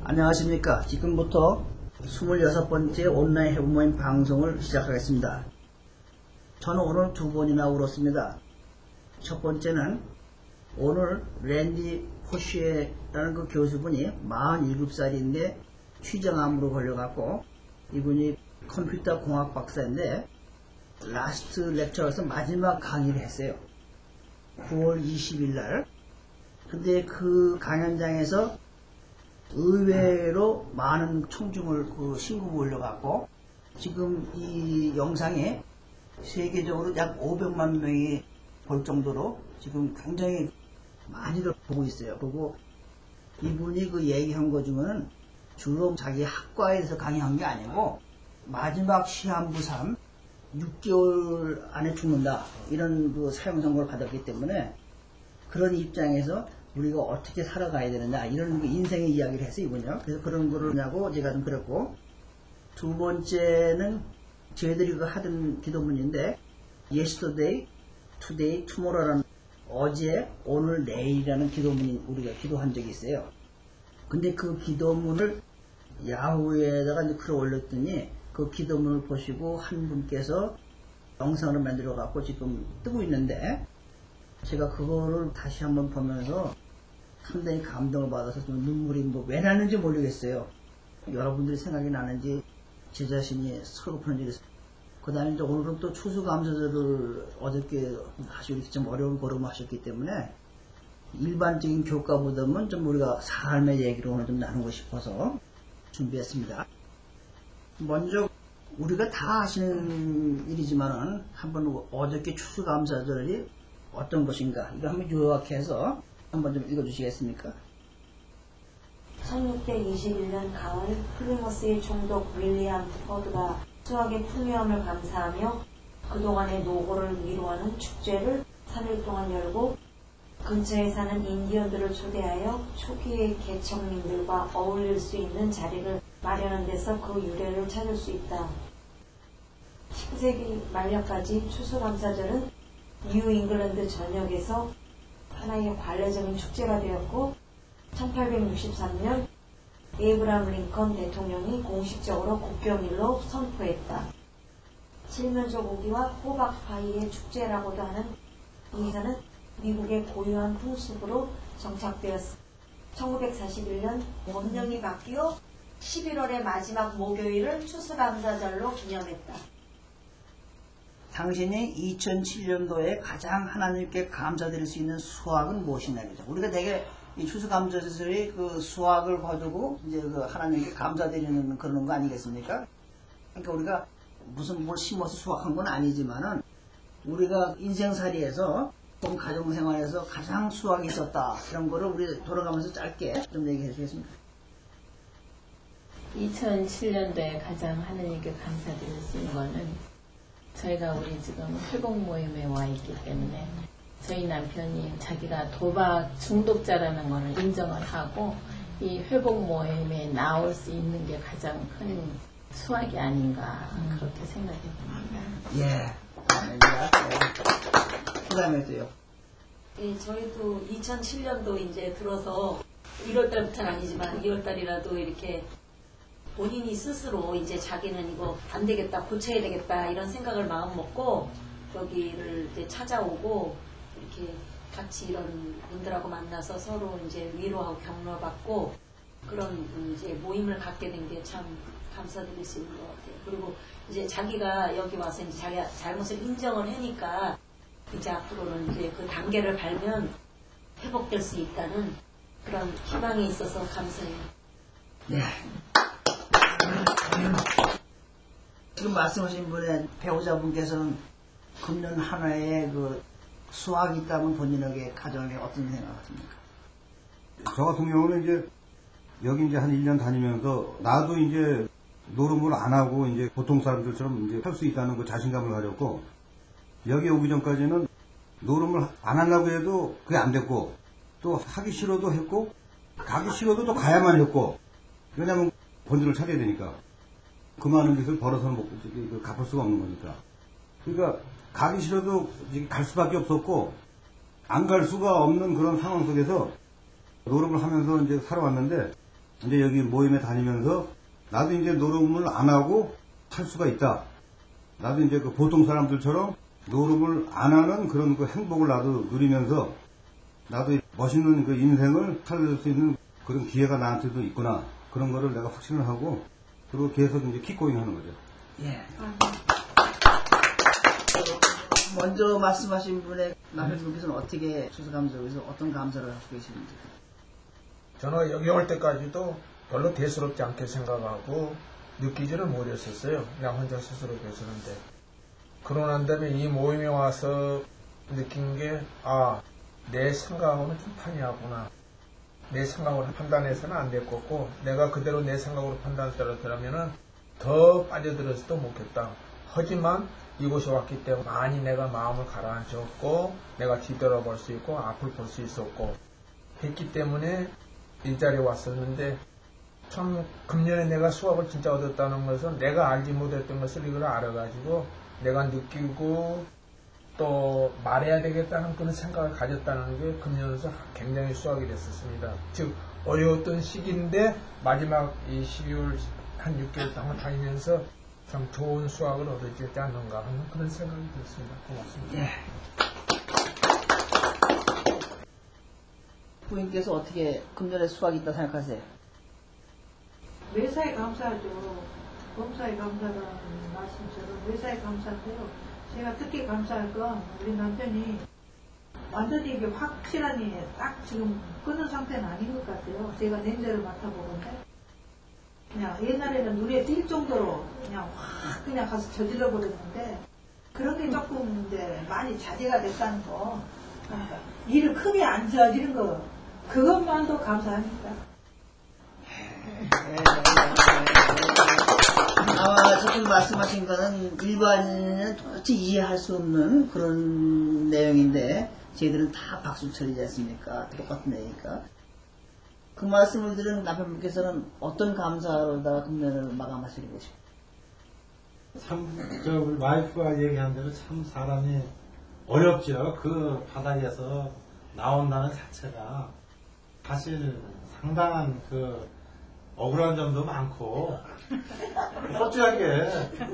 안녕하십니까. 지금부터 26번째 온라인 회복 모임 방송을 시작하겠습니다. 저는 오늘 두 번이나 울었습니다. 첫 번째는 오늘 랜디 포시에라는 그 교수분이 47살인데 취장암으로 걸려갖고 이분이 컴퓨터 공학 박사인데 라스트 렉처에서 마지막 강의를 했어요. 9월 20일 날. 근데 그 강연장에서 의외로 많은 청중을 신고가 올려갖고 지금 이 영상에 세계적으로 약 500만 명이 볼 정도로 지금 굉장히 많이들 보고 있어요. 그리고 이분이 그 얘기한 것 중에는 주로 자기 학과에서 강의한 게 아니고 마지막 시한부 3 6개월 안에 죽는다 이런 그 사형 선고를 받았기 때문에 그런 입장에서 우리가 어떻게 살아가야 되느냐 이런 그 인생의 이야기를 했어요 이분요. 그래서 그런 거를 하냐고 제가 좀 그랬고, 두 번째는 저희들이 그 하던 기도문인데 yesterday, today, tomorrow라는 어제, 오늘, 내일이라는 기도문이 우리가 기도한 적이 있어요. 근데 그 기도문을 야후에다가 이제 글을 올렸더니 그 기도문을 보시고 한 분께서 영상을 만들어 갖고 지금 뜨고 있는데 제가 그거를 다시 한번 보면서 상당히 감동을 받아서 좀 눈물이 왜 나는지 모르겠어요. 여러분들이 생각이 나는지 제 자신이 서글픈지. 그 다음에 이제 오늘은 또 추수감사절을 어저께 사실 이렇게 좀 어려운 걸음을 하셨기 때문에 일반적인 교과보다는 좀 우리가 삶의 얘기를 오늘 좀 나누고 싶어서 준비했습니다. 먼저 우리가 다 아시는 일이지만은 한번 어저께 추수감사절이 어떤 것인가 이거 한번 요약해서 한번 좀 읽어주시겠습니까? 1621년 가을 플리머스의 총독 윌리엄 퍼드가 수학의 풍요함을 감사하며 그동안의 노고를 위로하는 축제를 3일 동안 열고 근처에 사는 인디언들을 초대하여 초기의 개척민들과 어울릴 수 있는 자리를 마련한 데서 그 유래를 찾을 수 있다. 19세기 말년까지 추수감사절은 뉴 잉글랜드 전역에서 하나의 관례적인 축제가 되었고 1863년 에이브라함 링컨 대통령이 공식적으로 국경일로 선포했다. 칠면조고기와 호박파이의 축제라고도 하는 이 행사는 미국의 고유한 풍습으로 정착되었습니다. 1941년 법령이 바뀌어 11월의 마지막 목요일을 추수감사절로 기념했다. 당신이 2007년도에 가장 하나님께 감사드릴 수 있는 수확은 무엇이냐죠. 우리가 되게 이 추수감사절이 그 수확을 거두고 이제 그 하나님께 감사드리는 그런 거 아니겠습니까? 그러니까 우리가 무슨 뭘 심어서 수확한 건 아니지만은 우리가 인생살이에서 혹은 가정생활에서 가장 수확이 있었다 이런 거를 우리 돌아가면서 짧게 좀 얘기해 주겠습니다. 2007년도에 가장 하나님께 감사드릴 수 있는 거는 저희가 우리 지금 회복 모임에 와 있기 때문에 저희 남편이 자기가 도박 중독자라는 것을 인정을 하고 이 회복 모임에 나올 수 있는 게 가장 큰 수확이 아닌가 그렇게 생각해 봅니다. 예. 그 다음에도요. 예, 저희도 2007년도 이제 들어서 1월달부터는 아니지만 2월달이라도 이렇게 본인이 스스로 이제 자기는 이거 안 되겠다, 고쳐야 되겠다 이런 생각을 마음 먹고 여기를 이제 찾아오고 이렇게 같이 이런 분들하고 만나서 서로 이제 위로하고 격려받고 그런 이제 모임을 갖게 된 게 참 감사드릴 수 있는 것 같아요. 그리고 이제 자기가 여기 와서 이제 자기가 잘못을 인정을 하니까 이제 앞으로는 이제 그 단계를 밟으면 회복될 수 있다는 그런 희망이 있어서 감사해요. 네. 지금 말씀하신 분의 배우자분께서는 금년 한 해에 그 수학이 있다면 본인에게 가정에 어떤 생각하십니까? 저 같은 경우는 이제 여기 이제 한 1년 다니면서 나도 이제 노름을 안 하고 이제 보통 사람들처럼 이제 할 수 있다는 그 자신감을 가졌고, 여기 오기 전까지는 노름을 안 하려고 해도 그게 안 됐고, 또 하기 싫어도 했고, 가기 싫어도 또 가야만 했고, 왜냐면 본전을 차려야 되니까. 그 많은 빚을 벌어서는 먹고 갚을 수가 없는 거니까. 그러니까 가기 싫어도 갈 수밖에 없었고 안 갈 수가 없는 그런 상황 속에서 노력을 하면서 이제 살아왔는데, 이제 여기 모임에 다니면서 나도 이제 노름을 안 하고 살 수가 있다. 나도 이제 그 보통 사람들처럼 노름을 안 하는 그런 그 행복을 나도 누리면서 나도 멋있는 그 인생을 살 수 있는 그런 기회가 나한테도 있구나. 그런 거를 내가 확신을 하고 그리고 계속 이제 킥고잉 하는 거죠. 예. 먼저 말씀하신 분의 남편분께서는 어떻게 추수감사로서 어떤 감사를 하고 계시는지. 저는 여기 올 때까지도 별로 대수롭지 않게 생각하고 느끼지를 못했었어요. 그냥 혼자 스스로 계시는데. 그러고 난 다음에 이 모임에 와서 느낀 게, 내 생각하고는 좀 판이하구나. 내 생각으로 판단해서는 안 될 거고, 내가 그대로 내 생각으로 판단하더라면은 더 빠져들어서도 못겠다. 하지만 이곳에 왔기 때문에 많이 내가 마음을 가라앉혔고, 내가 뒤돌아볼 수 있고, 앞을 볼 수 있었고, 했기 때문에 일자리에 왔었는데, 참 금년에 내가 수업을 진짜 얻었다는 것은 내가 알지 못했던 것을 이걸 알아가지고 내가 느끼고 또 말해야 되겠다는 그런 생각을 가졌다는 게 금년에서 굉장히 수확이 됐었습니다. 즉 어려웠던 시기인데 마지막 이 12월 한 6개월 동안 다니면서 참 좋은 수확을 얻었지 않는가 하는 그런 생각이 들었습니다. 고맙습니다. 예. 부인께서 어떻게 금년에 수확이 있다고 생각하세요? 매사에 감사하죠. 범사에 감사라는 말씀처럼 매사에 감사한데요. 제가 특히 감사할 건 우리 남편이 완전히 이게 확실하니 딱 지금 끊은 상태는 아닌 것 같아요. 제가 냉제를 맡아보는데 그냥 옛날에는 눈에 띌 정도로 그냥 확 그냥 가서 저질러 버렸는데 그런 게 조금 이제 많이 자제가 됐다는 거. 그러니까 일을 크게 안 저지른 거 그것만도 감사합니다. 지금 말씀하신 거는 일반인은 도대체 이해할 수 없는 그런 내용인데 저희들은 다 박수 쳐리지 않습니까? 똑같은 내용이니까. 그 말씀을 들은 남편분께서는 어떤 감사로다가 금년을 마감하시고 싶어요? 참, 우리 와이프가 얘기한 대로 참 사람이 어렵죠. 그 바닥에서 나온다는 자체가 사실 상당한 그 억울한 점도 많고 솔직하게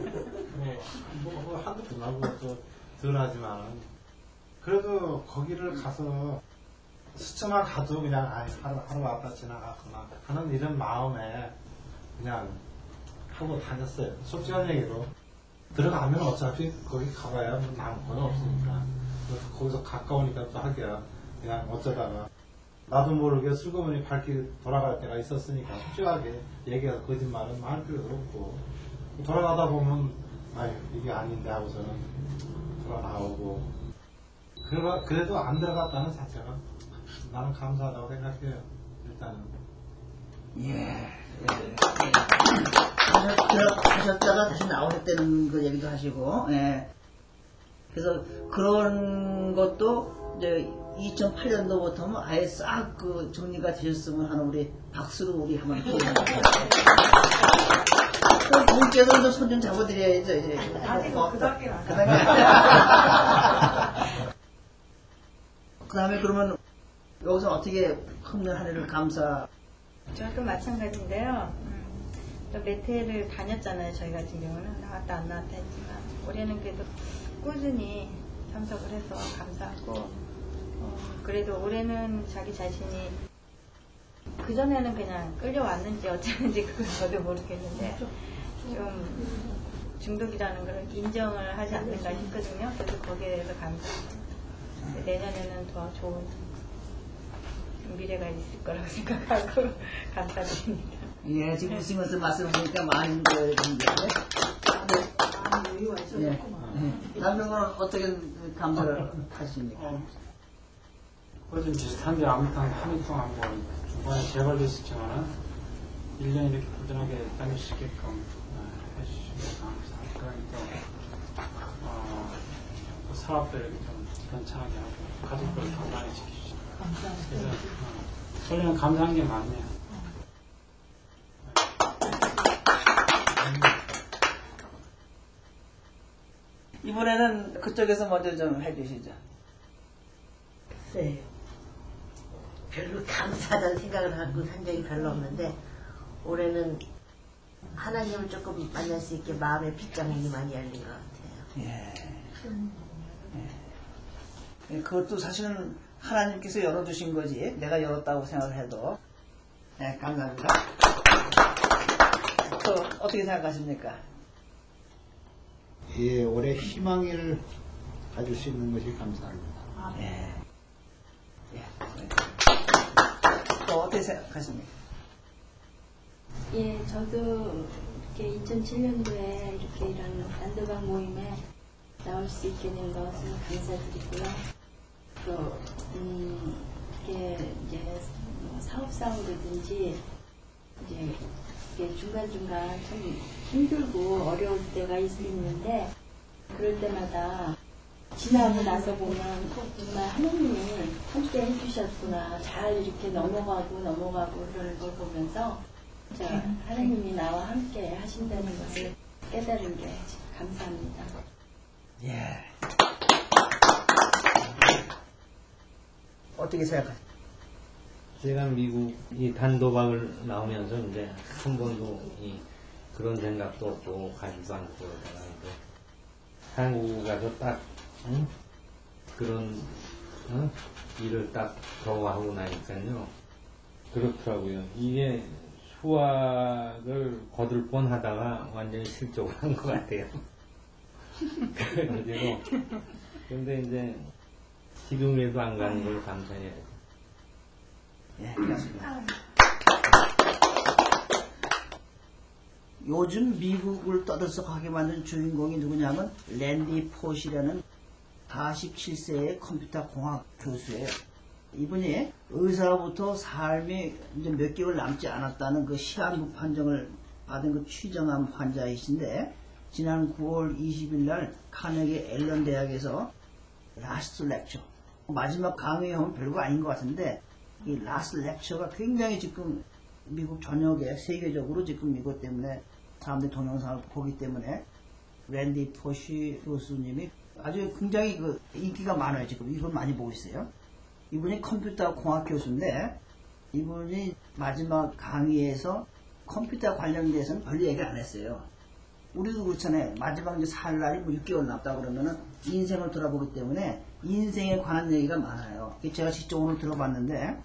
뭐 한두 분하고 또 덜하지만 그래도 거기를 가서 스쳐만 가도 그냥 하루 왔다 지나갔구나 하는 이런 마음에 그냥 하고 다녔어요. 솔직한 얘기로 들어가면 어차피 거기 가봐야 뭐 남은 건 없으니까 거기서 가까우니까 또 하기야 그냥 어쩌다가 나도 모르게 슬그머니 발길 돌아갈 때가 있었으니까 솔직하게 얘기해서 거짓말은 할 필요도 없고 돌아가다 보면 이게 아닌데 하고서는 돌아 나오고 그래도 안 들어갔다는 자체가 나는 감사하다고 생각해요. 일단은 하셨다가 다시 나오셨다는 그 얘기도 하시고 그래서 그런 것도 이제 2008년도부터는 아예 싹 그 정리가 되셨으면 하는 우리 박수로 우리 한번 기대해볼게요. 또 분께서도 손 좀 잡아드려야죠. 이제. 그 단계는 안 그 다음에 그러면 여기서 어떻게 금년 한 해를 감사? 저도 마찬가지인데요. 또 몇 해를 다녔잖아요. 저희 같은 경우는 나왔다 안 나왔다 했지만 올해는 그래도 꾸준히 참석을 해서 감사하고 그래도 올해는 자기 자신이 그전에는 그냥 끌려왔는지 어쩌는지 그건 저도 모르겠는데 좀 중독이라는 걸 인정을 하지 않는가 싶거든요. 그래서 거기에 대해서 감사합니다. 내년에는 더 좋은 미래가 있을 거라고 생각하고 감사드립니다. 예, 지금 웃으면서 말씀하시니까 많은 걸 준비하네. 많은 여유가 있었구만. 남편분은 어떻게 감사를 하십니까? 좀 비슷한데 아무튼 한 해 동안 뭐 중간에 재발됐었지만은 1년 이렇게 꾸준하게 다닐 수 있게끔 해주시면 감사합니다. 또 사업도 이렇게 좀 괜찮하게 하고 가족들 건강히 지키시고 그래서 설레는 감사한 게 많네요. 이번에는 그쪽에서 먼저 좀 해주시죠. 글쎄요. 별로 감사하다는 생각을 갖고 산 적이 별로 없는데 올해는 하나님을 조금 만날 수 있게 마음의 빗장이 많이 열린 것 같아요. 예. 예. 그것도 사실은 하나님께서 열어주신 거지 내가 열었다고 생각을 해도. 네, 감사합니다. 또 어떻게 생각하십니까? 예, 올해 희망을 가질 수 있는 것이 감사합니다. 예. 예. 또 어떻게 생각하십니까? 예, 저도 이렇게 2007년도에 이렇게 이런 단도박 모임에 나올 수 있게 된 것을 감사드리고요. 또 이게 이제 뭐 사업상으로든지 이제 이게 중간중간 참 힘들고 어려울 때가 있는데 그럴 때마다 지나고 나서 보면 정말 하나님이 함께 해주셨구나. 잘 이렇게 넘어가고 그러는 걸 보면서 하나님이 나와 함께 하신다는 것을 깨달은 게 감사합니다. 예. 어떻게 생각하세요? 제가 미국 이 단도박을 나오면서 이제 한 번도 그런 생각도 없고 가지도 않고 그러다가 이제 한국 가서 딱 그런 일을 딱 겨우 하고 나니까요 그렇더라고요. 이게 수학을 거둘 뻔 하다가 완전히 실족을 한 것 같아요. 그래가지고 근데 이제 지금에도 안 가는 걸 감사해요. 예, 그렇습니다. 요즘 미국을 떠들썩하게 만든 주인공이 누구냐면 랜디 포시라는 47세의 컴퓨터 공학 교수예요. 이분이 의사로부터 삶이 이제 몇 개월 남지 않았다는 그 시한부 판정을 받은 그 취정암 환자이신데 지난 9월 20일 날 카네기 앨런 대학에서 라스트 렉처 마지막 강의하면 별거 아닌 것 같은데 이 라스트 렉처가 굉장히 지금 미국 전역에 세계적으로 지금 이것 때문에 사람들이 동영상을 보기 때문에 랜디 포시 교수님이 아주 굉장히 그 인기가 많아요. 지금 이걸 많이 보고 있어요. 이분이 컴퓨터 공학 교수인데 이분이 마지막 강의에서 컴퓨터 관련돼서는 별로 얘기를 안 했어요. 우리도 그렇잖아요. 마지막 이제 살 날이 뭐 6개월 남다 그러면은 인생을 돌아보기 때문에 인생에 관한 얘기가 많아요. 제가 직접 오늘 들어봤는데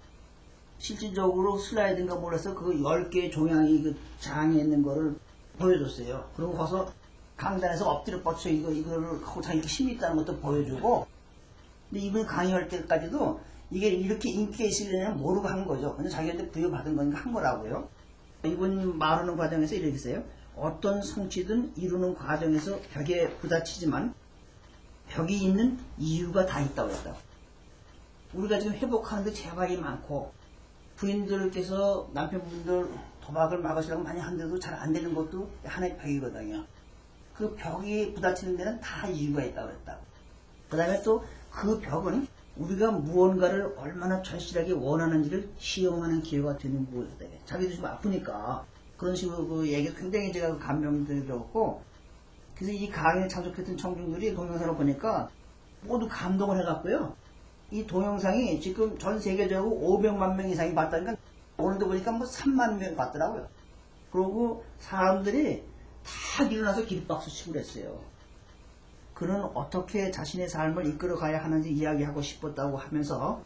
실질적으로 슬라이드인가 몰라서 그 10개의 종양이 그 장에 있는 거를 보여줬어요. 그리고 가서 강단에서 엎드려 뻗쳐 이거를 하고 자기 힘이 있다는 것도 보여주고 근데 이분이 강의할 때까지도 이게 이렇게 인기가 있으려면 모르고 한 거죠. 근데 자기한테 부여받은 거니까 한 거라고요. 이분이 말하는 과정에서 이렇게 했어요. 어떤 성취든 이루는 과정에서 벽에 부딪히지만 벽이 있는 이유가 다 있다고 했다고. 우리가 지금 회복하는데 재발이 많고 부인들께서 남편분들 도박을 막으시려고 많이 하는데도 잘 안 되는 것도 하나의 벽이거든요. 그 벽이 부딪히는 데는 다 이유가 있다고 했다고. 그 다음에 또 그 벽은 우리가 무언가를 얼마나 절실하게 원하는지를 시험하는 기회가 되는 거거든요. 자기도 좀 아프니까 그런 식으로 그 얘기가 굉장히 제가 감명들었고 그래서 이 강의에 참석했던 청중들이 동영상을 보니까 모두 감동을 해갖고요. 이 동영상이 지금 전 세계적으로 500만 명 이상이 봤다니까 오늘도 보니까 뭐 3만 명 봤더라고요. 그러고 사람들이 다 일어나서 기립박수 치고 그랬어요. 그는 어떻게 자신의 삶을 이끌어가야 하는지 이야기하고 싶었다고 하면서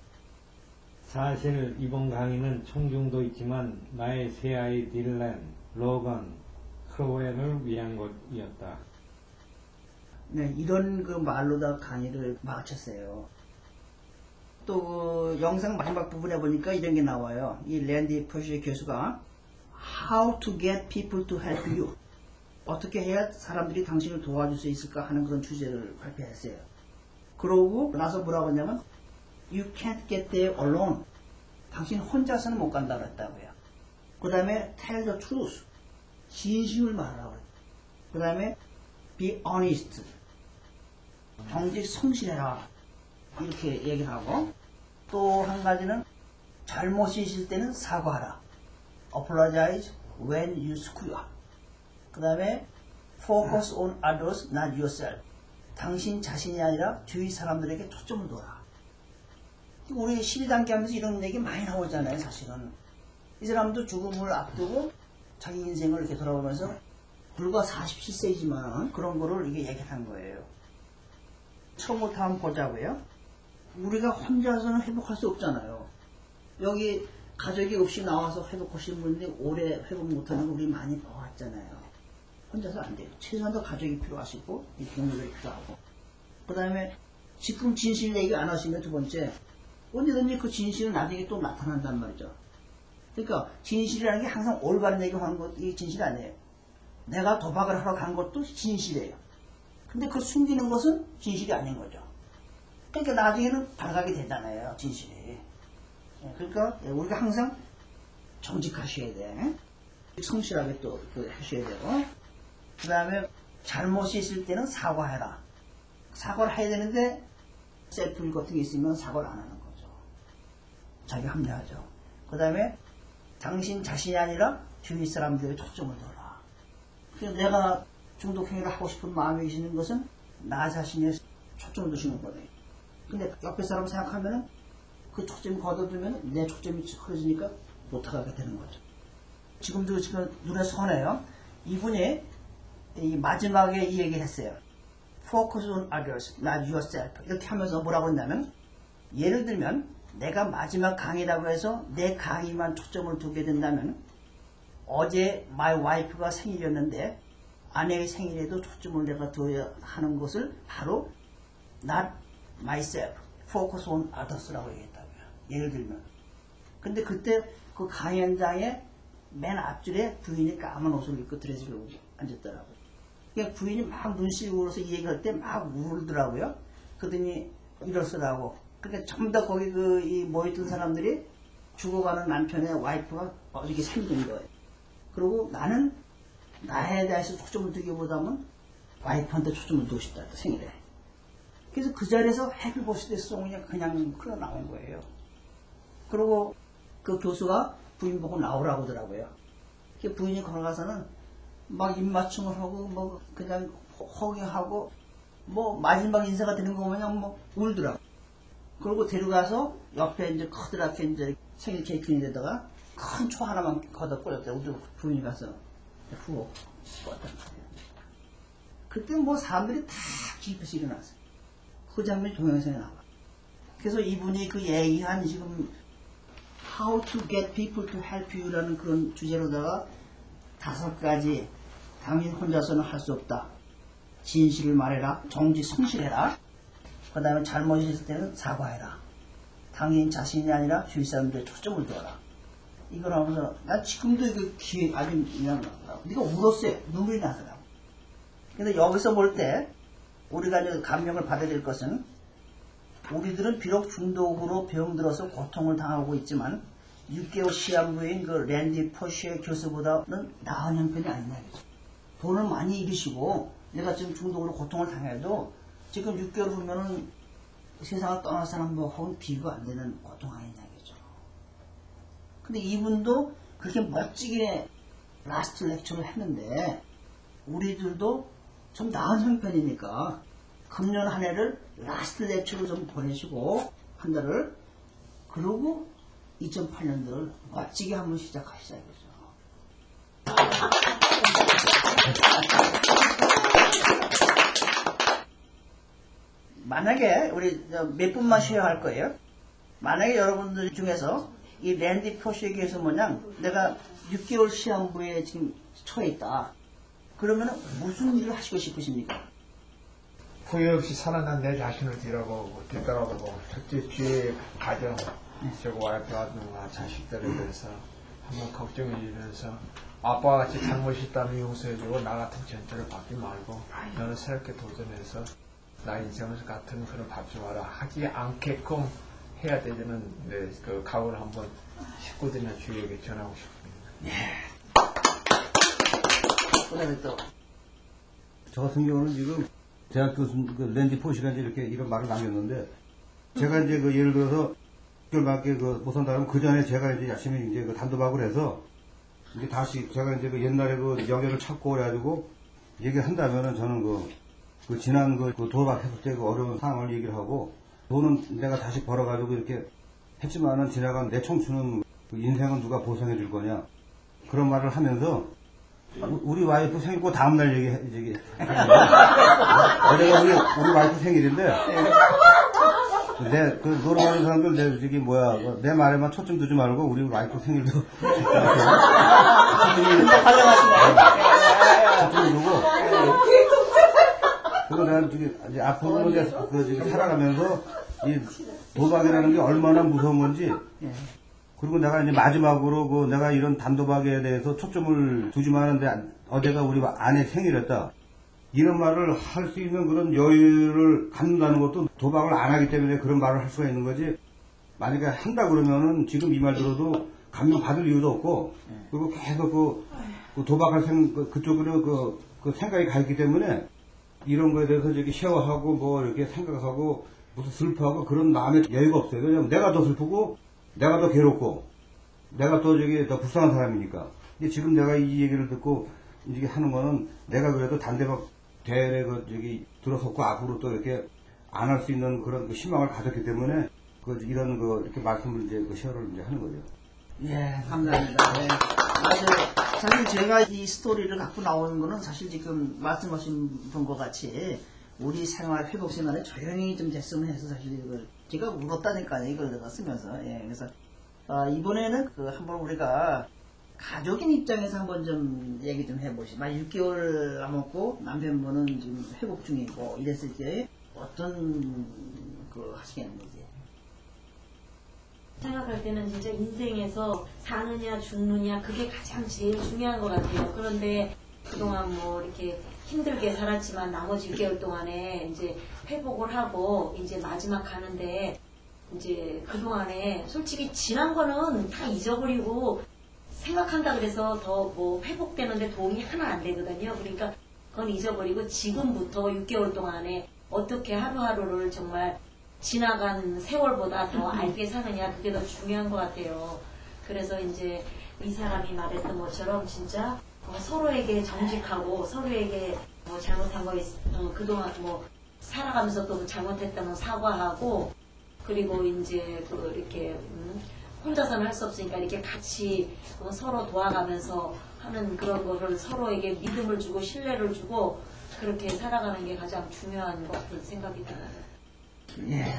사실 이번 강의는 청중도 있지만 나의 세 아이 딜란, 로건, 크로웬을 위한 것이었다. 네, 이런 그 말로다 강의를 마쳤어요. 또 그 영상 마지막 부분에 보니까 이런 게 나와요. 이 랜디 포시 교수가 How to get people to help you. 어떻게 해야 사람들이 당신을 도와줄 수 있을까 하는 그런 주제를 발표했어요. 그러고 나서 뭐라고 했냐면 You can't get there alone. 당신 혼자서는 못 간다고 그랬다고요. 그 다음에 Tell the truth. 진심을 말하라고 그랬어요. 그 다음에 Be honest. 정직 성실해라. 이렇게 얘기를 하고 또 한 가지는 잘못이 있을 때는 사과하라. Apologize when you screw up. 그 다음에 Focus on others, not yourself. 당신 자신이 아니라 주위 사람들에게 초점을 둬라. 우리 12단계 하면서 이런 얘기 많이 나오잖아요, 사실은. 이 사람도 죽음을 앞두고 자기 인생을 이렇게 돌아보면서 불과 47세이지만 그런 거를 이게 얘기한 거예요. 처음부터 한번 보자고요. 우리가 혼자서는 회복할 수 없잖아요. 여기 가족이 없이 나와서 회복하신 분들이 오래 회복 못하는 거 우리 많이 봐왔잖아요. 혼자서 안 돼요. 최소한도 가족이 필요하시고 이 동료들이 필요하고. 그 다음에 지금 진실 얘기 안 하시면 두 번째, 언제든지 그 진실은 나중에 또 나타난단 말이죠. 그러니까 진실이라는 게 항상 올바른 얘기를 하는 것이 진실 아니에요. 내가 도박을 하러 간 것도 진실이에요. 근데 그 숨기는 것은 진실이 아닌 거죠. 그러니까 나중에는 발각이 되잖아요, 진실이. 그러니까 우리가 항상 정직하셔야 돼. 성실하게 또 하셔야 되고. 그 다음에 잘못이 있을 때는 사과해라. 사과를 해야 되는데 셀프 같은 게 있으면 사과를 안 하는 거죠. 자기 합리화죠. 그 다음에 당신 자신이 아니라 주위 사람들에게 초점을 둬라. 그래서 내가 중독행위를 하고 싶은 마음이 계시는 것은 나 자신에 초점을 두시는 거예요. 근데 옆에 사람 생각하면 그 초점이 걷어두면 내 초점이 흐려지니까 못하게 되는 거죠. 지금도 지금 눈에 선해요. 이분이 이 마지막에 이 얘기를 했어요. Focus on others, not yourself. 이렇게 하면서 뭐라고 했냐면, 예를 들면 내가 마지막 강의라고 해서 내 강의만 초점을 두게 된다면, 어제 my wife가 생일이었는데 아내의 생일에도 초점을 내가 둬야 하는 것을 바로 not myself, focus on others라고 얘기했다고요. 예를 들면. 근데 그때 그 강의 현장에 맨 앞줄에 부인이 까만 옷을 입고 드레스를 앉았더라고요. 그러니까 부인이 막 눈시울 울어서 이 얘기할 때 막 울더라고요. 그러더니 이럴쓰라고. 그러니까 전부 다 거기 이 모였던 사람들이 죽어가는 남편의 와이프가 어저께 생긴 거예요. 그리고 나는 나에 대해서 초점을 두기보다는 와이프한테 초점을 두고 싶다. 생일에. 그래서 그 자리에서 해피 버스데이 송이 그냥 흘러나온 거예요. 그리고 그 교수가 부인 보고 나오라고 하더라고요. 그 부인이 걸어가서는 막 입맞춤을 하고 뭐 그냥 허기하고 뭐 마지막 인사가 되는 거 보면 뭐 울더라고. 그리고 데려가서 옆에 이제 커다랗게 이제 생일 케이크인데다가 큰 초 하나만 걷어 뿌렸대요. 우리 부인이 가서 후보 뿌렸단 말이에요. 그때 뭐 사람들이 다 기입해서 일어났어요. 그 장면이 동영상에 나와. 그래서 이분이 그 얘기한 지금 How to get people to help you라는 그런 주제로다가 5가지. 당신 혼자서는 할 수 없다. 진실을 말해라. 정직 성실해라. 그 다음에 잘못이 있을 때는 사과해라. 당신 자신이 아니라 주위 사람들의 초점을 두어라. 이걸 하면서 나 지금도 이거 귀에 아주 그냥 네가 울었어요. 눈물이 나더라고. 근데 여기서 볼 때 우리가 이제 감명을 받아야 될 것은 우리들은 비록 중독으로 병들어서 고통을 당하고 있지만 6개월 시한부인 그 랜디 포시의 교수보다는 나은 형편이 아니냐. 돈을 많이 잃으시고 내가 지금 중독으로 고통을 당해도 지금 6개월 후면은 세상을 떠날 사람하고는 비교가 안 되는 고통 아니냐겠죠. 근데 이분도 그렇게 멋지게 라스트 렉처를 했는데 우리들도 좀 나은 형편이니까 금년 한 해를 라스트 렉처로 좀 보내시고 한 달을 그러고 2008년도를 멋지게 한번 시작하시자겠죠. 만약에 우리 몇 분만 쉬어야 할 거예요. 만약에 여러분들 중에서 이 랜디 포시에 대해서 뭐냐 내가 6개월 시한부에 지금 처해 있다. 그러면 무슨 일을 하시고 싶으십니까? 후회 없이 살아난 내 자신을 뒤돌아보고 첫째 주의 가정, 저거 와이프 아들과 자식들에 대해서 한번 걱정해주면서 아빠와 같이 잘못이 있다면 용서해주고 나 같은 전철을 받지 말고 너는 새롭게 도전해서 나 인생을 같은 그런 밥주화를 하지 않게끔 해야 되는 그 각오를 한번 식구들이나 주위에게 전하고 싶습니다. 저 같은 경우는 지금 대학 교수 그 랜디 포시가 이제 이렇게 이런 말을 남겼는데 제가 이제 그 예를 들어서 6개월밖에 못 산다면 그 전에 제가 이제 열심히 이제 그 단도박을 해서 이제 다시 제가 이제 그 옛날에 그 여기를 찾고 그래가지고 얘기한다면은 저는 그 지난 그 도박 했을 때 그 어려운 상황을 얘기를 하고 돈은 내가 다시 벌어가지고 이렇게 했지만은 지나간 내 청춘은 인생은 누가 보상해 줄 거냐 그런 말을 하면서 우리 와이프 생일 다음날 어제가 우리 와이프 생일인데 그 노래하는 사람들 내 말에만 초점 두지 말고 우리 와이프 생일도 초점 두고 그리고 난 이제 앞으로 이제 살아가면서 이 도박이라는 게 얼마나 무서운 건지 그리고 내가 이제 마지막으로 내가 이런 단도박에 대해서 초점을 두지만 하는데 어제가 우리 아내 생일이었다. 이런 말을 할 수 있는 그런 여유를 갖는다는 것도 도박을 안 하기 때문에 그런 말을 할 수가 있는 거지. 만약에 한다 그러면은 지금 이 말 들어도 감명 받을 이유도 없고 그리고 계속 그 도박할 그쪽으로 그 생각이 가 있기 때문에 이런 거에 대해서 쉐어하고 뭐 이렇게 생각하고 무슨 슬퍼하고 그런 마음의 여유가 없어요. 왜냐면 내가 더 슬프고 내가 더 괴롭고 내가 더 더 불쌍한 사람이니까. 근데 지금 내가 이 얘기를 듣고 이게 하는 거는 내가 그래도 단대박 대회에 들어섰고 앞으로 또 이렇게 안 할 수 있는 그런 희망을 가졌기 때문에 이런 이렇게 말씀을 이제 쉐어를 이제 하는 거죠. 예, 감사합니다. 네. 사실 제가 이 스토리를 갖고 나오는 거는 사실 지금 말씀하신 분과 같이 우리 생활, 회복 생활에 조용히 좀 됐으면 해서 사실 이걸 제가 울었다니까요. 이걸 내가 쓰면서. 예, 그래서 이번에는 한번 우리가 가족인 입장에서 한번 좀 얘기 좀 해보시죠. 만 6개월 남았고 남편분은 지금 회복 중이고 이랬을 때 어떤 하시겠는지. 생각할 때는 진짜 인생에서 사느냐 죽느냐 그게 가장 제일 중요한 것 같아요. 그런데 그동안 뭐 이렇게 힘들게 살았지만 나머지 6개월 동안에 이제 회복을 하고 이제 마지막 가는데 이제 그동안에 솔직히 지난 거는 다 잊어버리고 생각한다 그래서 더 뭐 회복되는데 도움이 하나 안 되거든요. 그러니까 그건 잊어버리고 지금부터 6개월 동안에 어떻게 하루하루를 정말 지나간 세월보다 더 알게 사느냐 그게 더 중요한 것 같아요. 그래서 이제 이 사람이 말했던 것처럼 진짜 서로에게 정직하고 서로에게 뭐 잘못한 거 그동안 뭐 살아가면서 또 잘못했다면 사과하고 그리고 이제 이렇게 혼자서는 할 수 없으니까 이렇게 같이 서로 도와가면서 하는 그런 거를 서로에게 믿음을 주고 신뢰를 주고 그렇게 살아가는 게 가장 중요한 것 같은 생각이 들어요. 예.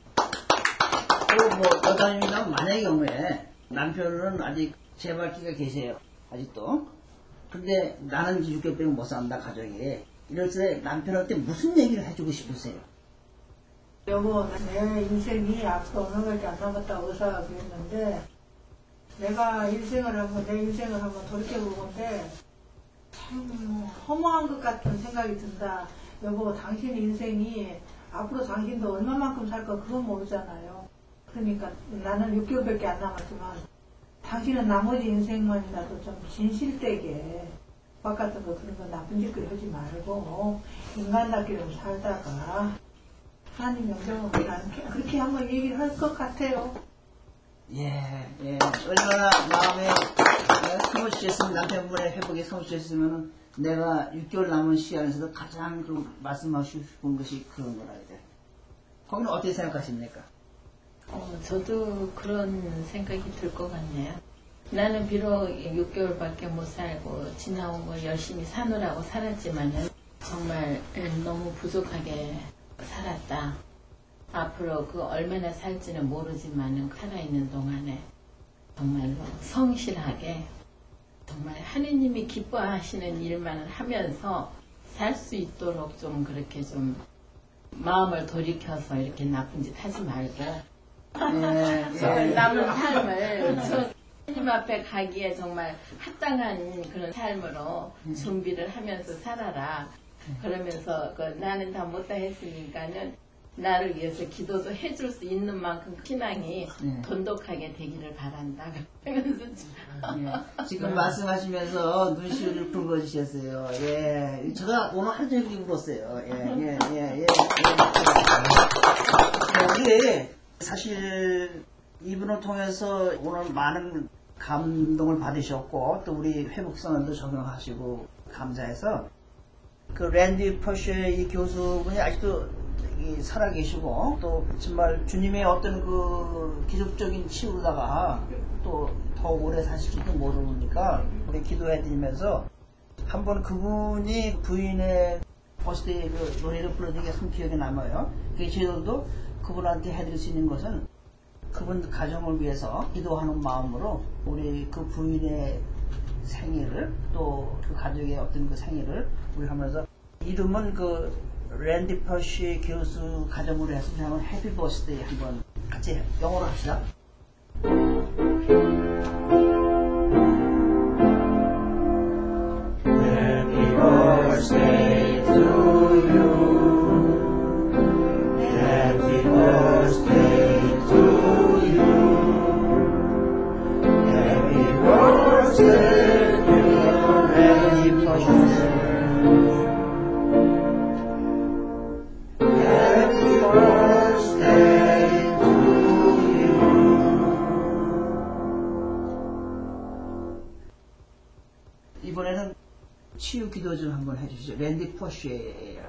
또 여자님이랑 만약의 경우에 남편은 아직 재발기가 계세요. 아직도. 근데 나는 6개월 빼고 못 산다 가족이. 이럴 때 남편한테 무슨 얘기를 해주고 싶으세요? 여보, 내 인생이 앞으로 어느 가지 안 남았다고 의사가 그랬는데 내가 내 인생을 한번 돌이켜보건데 참 허무한 것 같은 생각이 든다. 여보, 당신 인생이 앞으로 당신도 얼마만큼 살 거 그건 모르잖아요. 그러니까 나는 6개월밖에 안 남았지만 당신은 나머지 인생만이라도 좀 진실되게 바깥은 거 그런 거 나쁜 짓거리 하지 말고 인간답게 좀 살다가 하나님 영광을 나는 그렇게 한번 얘기를 할 것 같아요. 예. 얼마나 마음에 성실했으면 남편분의 회복에 성실했으면 내가 6개월 남은 시간에서도 가장 말씀하시고 싶은 것이 그런 거라 이제. 거기는 어떻게 생각하십니까? 저도 그런 생각이 들 것 같네요. 나는 비록 6개월밖에 못 살고 지나온 걸 열심히 사느라고 살았지만은 정말 너무 부족하게 살았다. 앞으로 얼마나 살지는 모르지만은 살아있는 동안에 정말로 성실하게 정말 하느님이 기뻐하시는 일만 하면서 살 수 있도록 좀 그렇게 좀 마음을 돌이켜서 이렇게 나쁜 짓 하지 말고 남은 삶을 하나님 앞에 가기에 정말 합당한 그런 삶으로 준비를 하면서 살아라. 그러면서 나는 다 못다 했으니까는 나를 위해서 기도도 해줄 수 있는 만큼 신앙이 돈독하게 되기를 바란다. 지금 말씀하시면서 눈시울을 붉어지셨어요. 예, 제가 오늘 하루 종일 울었어요. 우리 사실 이분을 통해서 오늘 많은 감동을 받으셨고 또 우리 회복선언도 적용하시고 감사해서 그 랜디 퍼셔의 이 교수분이 아직도 살아계시고 또 정말 주님의 어떤 그 기적적인 치유로다가 또 더 오래 사실지도 모르니까 우리 기도해 드리면서 한번 그분이 부인의 버스데이 그 노래를 불러드린 게 참 기억에 남아요. 그게 저희들도 그분한테 해드릴 수 있는 것은 그분 가정을 위해서 기도하는 마음으로 우리 그 부인의 생일을 또 그 가족의 어떤 그 생일을 우리 하면서 이름은 그 랜디 퍼시 교수 가정으로 해서 한번 해피 버스데이 한번 같이 영어로 합시다. Happy birthday to you. Happy birthday to you. Happy birthday dear Randy Posh. 이번에는 치유 기도 좀 한번 해주시죠. 랜디 퍼시예요.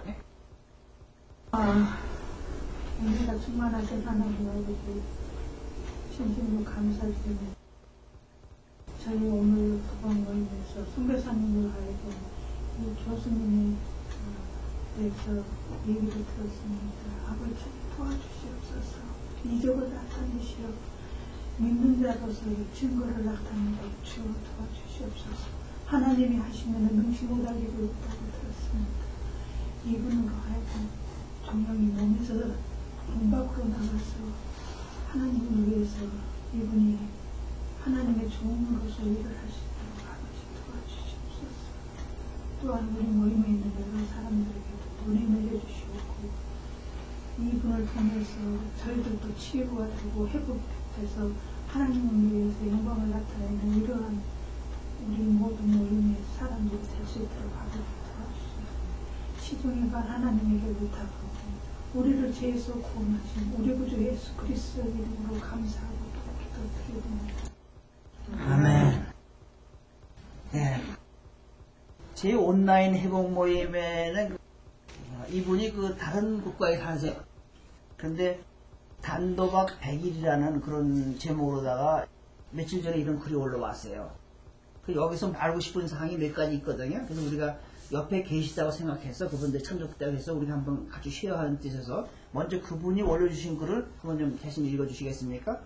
우리가 충만하신 하나님 아버지 진심으로 감사드립니다. 저희 오늘 도방 모임에서 선교사님을 하여금 이 교수님에 대해서 얘기를 들었습니다. 아버지 도와주시옵소서. 이적을 나타내시오. 믿는 자로서 증거를 나타내고 주어 도와주시옵소서. 하나님이 하시면 능치 못할 일이 없다고 들었습니다. 이분으로 하여금 정령이 몸에서 문 밖으로 나가서 하나님을 위해서 이분이 하나님의 종으로서 일을 하시도록 아버지 도와주시옵소서. 또한 우리 모임에 있는 여러 사람들에게도 은혜 내려주시옵고 이분을 통해서 저희들도 치유가 되고 회복돼서 하나님을 위해서 영광을 나타내는 이러한 우리 모든 모임의 사람들이 될 수 있도록 아버지 도와주시옵소서. 시종의 발 하나님에게 의탁하고 우리를 죄에서 구원하신 우리 구주 예수 그리스도의 이름으로 감사하고 기도드립니다. 아멘. 네. 제 온라인 회복 모임에는 이분이 그 다른 국가에 사세요. 근데 단도박 100일이라는 그런 제목으로다가 며칠 전에 이런 글이 올라왔어요. 여기서 알고 싶은 사항이 몇 가지 있거든요. 그래서 우리가 옆에 계시다고 생각해서 그분들 참석했다고 해서 우리가 한번 같이 쉐어하는 뜻에서 먼저 그분이 올려주신 글을 한번 좀 대신 읽어주시겠습니까?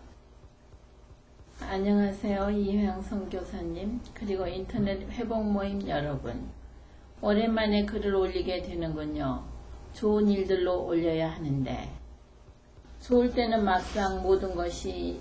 안녕하세요. 이효영 선교사님 그리고 인터넷 회복 모임 여러분. 오랜만에 글을 올리게 되는군요. 좋은 일들로 올려야 하는데 좋을 때는 막상 모든 것이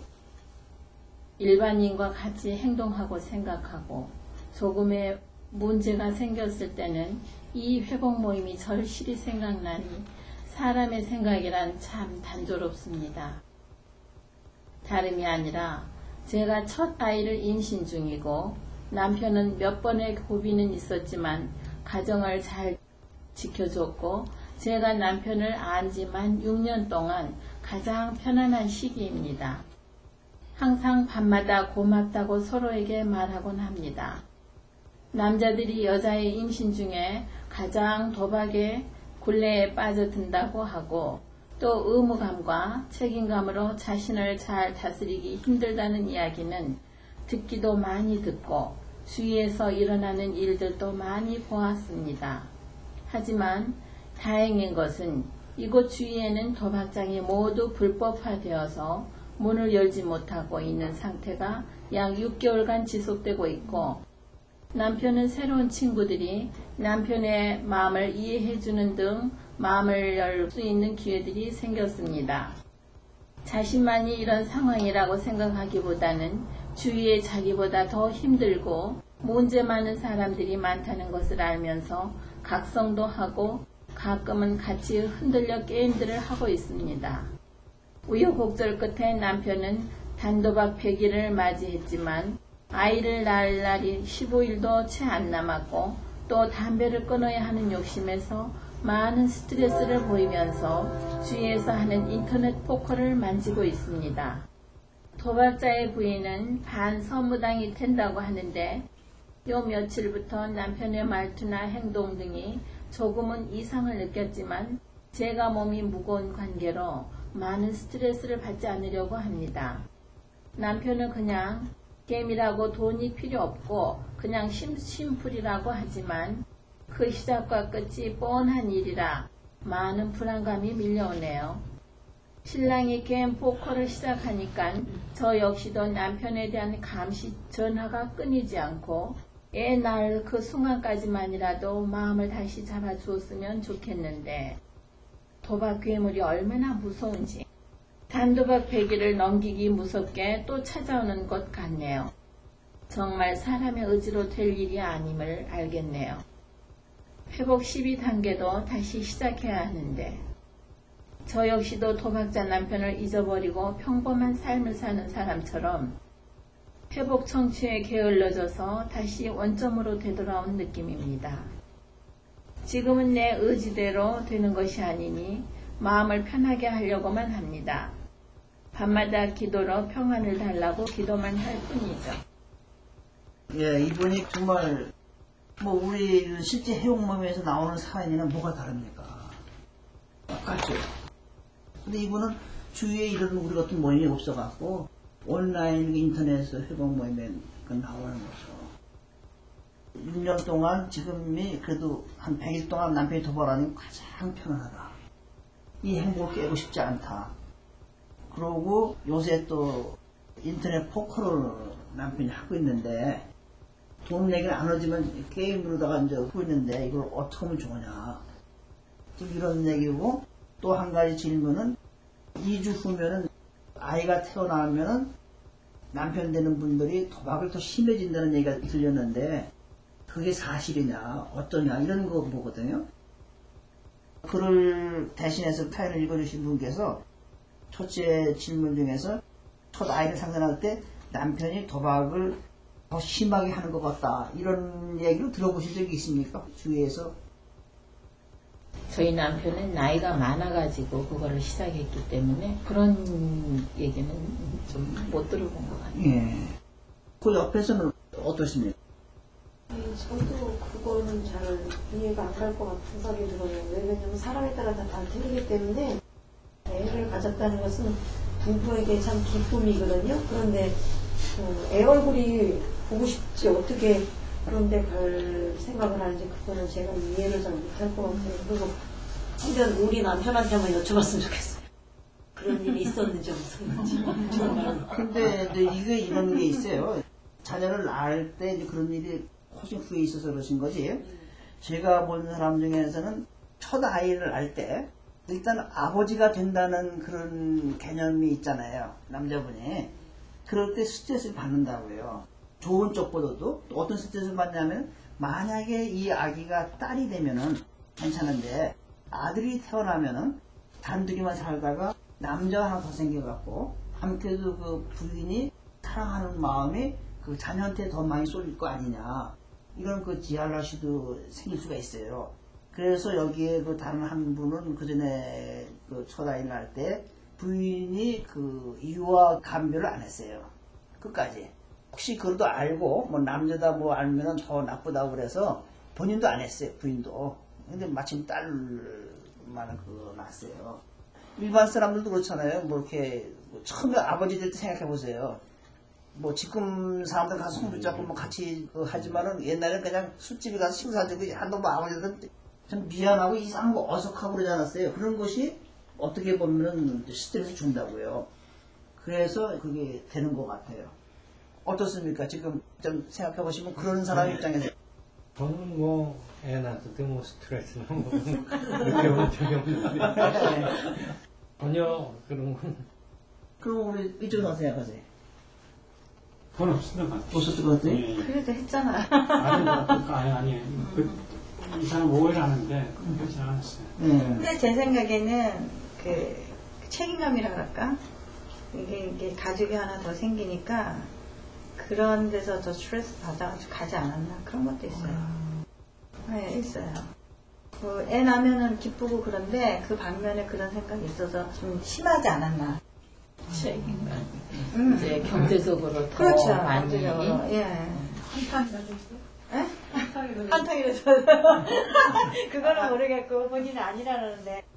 일반인과 같이 행동하고 생각하고 조금의 문제가 생겼을 때는 이 회복 모임이 절실히 생각나니 사람의 생각이란 참 단조롭습니다. 다름이 아니라 제가 첫 아이를 임신 중이고 남편은 몇 번의 고비는 있었지만 가정을 잘 지켜줬고 제가 남편을 안 지만 6년 동안 가장 편안한 시기입니다. 항상 밤마다 고맙다고 서로에게 말하곤 합니다. 남자들이 여자의 임신 중에 가장 도박에 굴레에 빠져든다고 하고 또 의무감과 책임감으로 자신을 잘 다스리기 힘들다는 이야기는 듣기도 많이 듣고 주위에서 일어나는 일들도 많이 보았습니다. 하지만 다행인 것은 이곳 주위에는 도박장이 모두 불법화되어서 문을 열지 못하고 있는 상태가 약 6개월간 지속되고 있고 남편은 새로운 친구들이 남편의 마음을 이해해주는 등 마음을 열 수 있는 기회들이 생겼습니다. 자신만이 이런 상황이라고 생각하기보다는 주위에 자기보다 더 힘들고 문제 많은 사람들이 많다는 것을 알면서 각성도 하고 가끔은 같이 흔들려 게임들을 하고 있습니다. 우여곡절 끝에 남편은 단도박 100일을 맞이했지만 아이를 낳을 날이 15일도 채 안 남았고 또 담배를 끊어야 하는 욕심에서 많은 스트레스를 보이면서 주위에서 하는 인터넷 포커를 만지고 있습니다. 도박자의 부인은 반서무당이 된다고 하는데 요 며칠부터 남편의 말투나 행동 등이 조금은 이상을 느꼈지만 제가 몸이 무거운 관계로 많은 스트레스를 받지 않으려고 합니다. 남편은 그냥 게임이라고 돈이 필요 없고 그냥 심플이라고 하지만 그 시작과 끝이 뻔한 일이라 많은 불안감이 밀려오네요. 신랑이 게임 포커를 시작하니까 저 역시도 남편에 대한 감시 전화가 끊이지 않고 애 낳을 그 순간까지만이라도 마음을 다시 잡아주었으면 좋겠는데 도박 괴물이 얼마나 무서운지 단도박 100일을 넘기기 무섭게 또 찾아오는 것 같네요. 정말 사람의 의지로 될 일이 아님을 알겠네요. 회복 12단계도 다시 시작해야 하는데 저 역시도 도박자 남편을 잊어버리고 평범한 삶을 사는 사람처럼 회복 청취에 게을러져서 다시 원점으로 되돌아온 느낌입니다. 지금은 내 의지대로 되는 것이 아니니 마음을 편하게 하려고만 합니다. 밤마다 기도로 평안을 달라고 기도만 할 뿐이죠. 예, 이분이 정말 우리 실제 해옥모임에서 나오는 사연이랑 뭐가 다릅니까? 똑같죠. 근데 이분은 주위에 이런 우리 같은 모임이 없어갖고 온라인 인터넷에서 회복 모임에 나오는 거죠. 6년 동안 지금이 그래도 한 100일 동안 남편이 도발하니 가장 편안하다. 이 행복을 깨고 싶지 않다. 그러고 요새 또 인터넷 포커를 남편이 하고 있는데 돈 내기는 안 하지만 게임으로다가 이제 하고 있는데 이걸 어떻게 하면 좋으냐. 지금 이런 얘기고 또 한 가지 질문은 2주 후면은 아이가 태어나면은 남편 되는 분들이 도박을 더 심해진다는 얘기가 들렸는데 그게 사실이냐 어떠냐 이런 거 보거든요. 글을 대신해서 사연을 읽어주신 분께서 첫째 질문 중에서 첫 아이를 상상할 때 남편이 도박을 더 심하게 하는 것 같다 이런 얘기를 들어보신 적이 있습니까? 주위에서? 저희 남편은 나이가 많아가지고 그거를 시작했기 때문에 그런 얘기는 좀 못 들어본 것 같아요. 예. 그 옆에서는 어떠십니까? 저도 그거는 잘 이해가 안 갈 것 같은 생각이 들어요. 왜냐면 사람에 따라 다 틀리기 때문에 애를 가졌다는 것은 부부에게 참 기쁨이거든요. 그런데 애 얼굴이 보고 싶지 어떻게 그런데 갈 생각을 하는지 그거는 제가 이해를 잘 못할 것 같아요. 그리고 한편 우리 남편한테 한번 여쭤봤으면 좋겠어요. 그런 일이 있었는지 없었는지. 근데 이게 이런 게 있어요. 자녀를 낳을 때 이제 그런 일이 훨씬 후에 있어서 그러신 거지. 제가 본 사람 중에서는 첫 아이를 낳을 때 일단 아버지가 된다는 그런 개념이 있잖아요. 남자분이. 그럴 때 스트레스를 받는다고요. 좋은 쪽보다도 어떤 스트레스를 받냐면 만약에 이 아기가 딸이 되면은 괜찮은데 아들이 태어나면은 단둘이만 살다가 남자 하나 더 생겨갖고 아무래도 그 부인이 사랑하는 마음이 그 자녀한테 더 많이 쏠릴 거 아니냐 이런 그 지알라시도 생길 수가 있어요. 그래서 여기에 그 다른 한 분은 그 전에 그 첫 아이를 낳을 때 부인이 그 유아 감별을 안 했어요. 끝까지. 혹시 그것도 알고 뭐 남자다 뭐 알면은 더 나쁘다고 그래서 본인도 안 했어요. 부인도. 근데 마침 딸만 그거 낳았어요. 일반 사람들도 그렇잖아요. 뭐 이렇게 처음에 아버지 될 때 생각해 보세요. 뭐 지금 사람들 가서 손 붙잡고 뭐 같이 하지만은 옛날에는 그냥 술집에 가서 식사 주고 한도 뭐 아버지들은 참 미안하고 이상한 거 어색하고 그러지 않았어요. 그런 것이 어떻게 보면은 스트레스 준다고요. 그래서 그게 되는 것 같아요. 어떻습니까? 지금 좀 생각해 보시면 그런 사람 입장에서 저는 뭐 애 낳을 때 뭐 스트레스는 뭐 느껴본 적이 없는데 전혀 그런 건. 그럼 우리 이쪽으로 가서 생각하세요. 그건 없었던 것 같아요. 없었던 것 같아요? 예. 그래도 했잖아. 아니. 이 사람 오해를 하는데 그렇지 않았어요. 근데 제 생각에는 그 책임감이라 할까? 이게 가족이 하나 더 생기니까 그런 데서 더 스트레스 받아가지고 가지 않았나 그런 것도 있어요. 네, 있어요. 그 애 낳으면은 기쁘고 그런데 그 반면에 그런 생각이 있어서 좀 심하지 않았나. 책임감. 이제 경제적으로 더 그렇죠. 많이. 경제적으로. 예. 한탕이라도 있어? 예? 한탕이라도. 그거는 모르겠고 본인은 아니라는데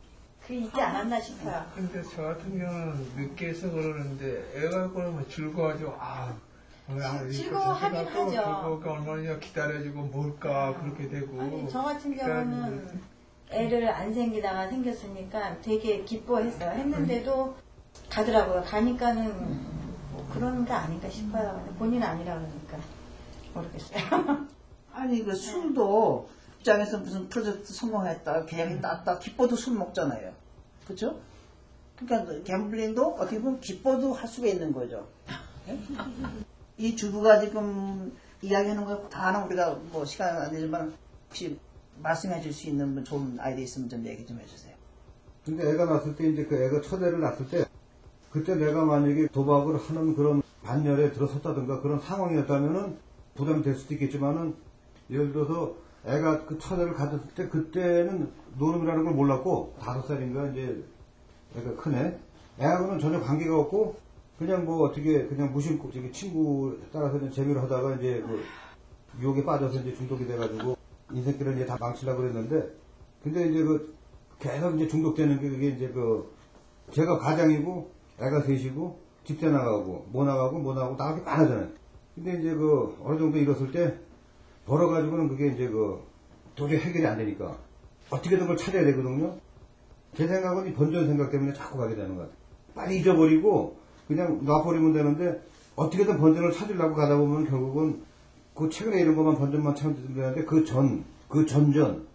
그게 있지 않았나 싶어요. 근데 저 같은 경우는 늦게 해서 그러는데 애가 그러면 즐거워가지고 즐거워하긴 하죠. 그거 얼마나 기다려주고 뭘까 그렇게 되고. 아니, 저 같은 경우는 애를 안 생기다가 생겼으니까 되게 기뻐했어요. 했는데도 가더라고요. 가니까는 뭐 그런 게 아닌가 싶어요. 근데 본인은 아니라 그러니까 모르겠어요. 아니 그 술도 입장에서 무슨 프로젝트 성공했다, 계약이 땄다, 기뻐도 술 먹잖아요. 그렇죠? 그러니까 갬블링도 어떻게 보면 기뻐도 할 수가 있는 거죠. 네? 이 주부가 지금 이야기하는 거 다는 우리가 뭐 시간 안 되지만 혹시 말씀해 줄 수 있는 좋은 아이디어 있으면 좀 얘기 좀 해주세요. 근데 애가 낳았을 때 이제 그 애가 첫 애를 낳았을 때 그때 내가 만약에 도박을 하는 그런 반열에 들어섰다든가 그런 상황이었다면은 부담이 될 수도 있겠지만은 예를 들어서 애가 그 첫 애를 가졌을 때 그때는 노름이라는 걸 몰랐고 5살인가 이제 애가 큰 애. 애하고는 전혀 관계가 없고 그냥 뭐 어떻게 그냥 무심코 친구 따라서 재미로 하다가 이제 그 유혹에 빠져서 이제 중독이 돼가지고 인생길을 이제 다 망치려고 그랬는데 근데 이제 그 계속 이제 중독되는 게 그게 이제 그 제가 가장이고 애가 셋이고 집대 나가고 뭐 나가고 많아잖아요. 근데 이제 그 어느 정도 이뤘을 때 벌어가지고는 그게 이제 그 도저히 해결이 안 되니까 어떻게든 그걸 찾아야 되거든요. 제 생각은 이 번전 생각 때문에 자꾸 가게 되는 것 같아요. 빨리 잊어버리고 그냥 놔버리면 되는데 어떻게든 번전을 찾으려고 가다 보면 결국은 그 최근에 이런 것만 번전만 찾으면 되는데 그 전전전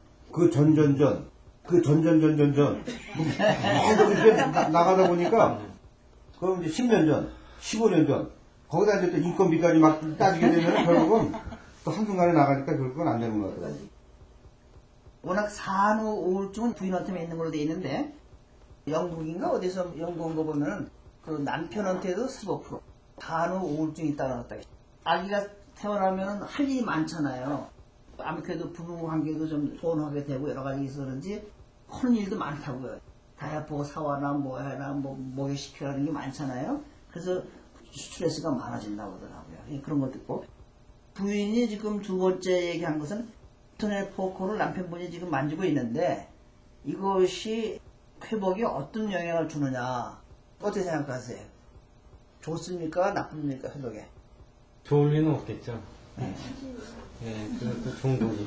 계속 이렇게 나가다 보니까 그럼 이제 10년 전, 15년 전 거기다 이제 또 인건비까지 막 따지게 되면 결국은 또 한순간에 나가니까 결국은 안 되는 것 같아요. 워낙 산후 우울증은 부인한테 있는 걸로 돼 있는데 영국인가 어디서 연구한 거 보면 그 남편한테도 15% 산후 우울증이 있다고 나왔다. 아기가 태어나면 할 일이 많잖아요. 아무래도 부부 관계도 좀 소원하게 되고 여러 가지 있어서 그런지 하는 일도 많다고요. 다이아포 사와나 뭐 해라 뭐 목욕시키라는 게 많잖아요. 그래서 스트레스가 많아진다고 하더라고요. 그런 것도 있고 부인이 지금 두 번째 얘기한 것은 인터넷 포커를 남편분이 지금 만지고 있는데 이것이 회복에 어떤 영향을 주느냐 어떻게 생각하세요? 좋습니까? 나쁩니까? 회복에? 좋을 리는 없겠죠. 네. 예, 그것도 중독이.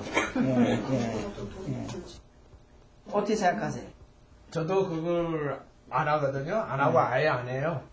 어떻게 생각하세요? 저도 그걸 안 하거든요. 안 하고 아예 안 해요.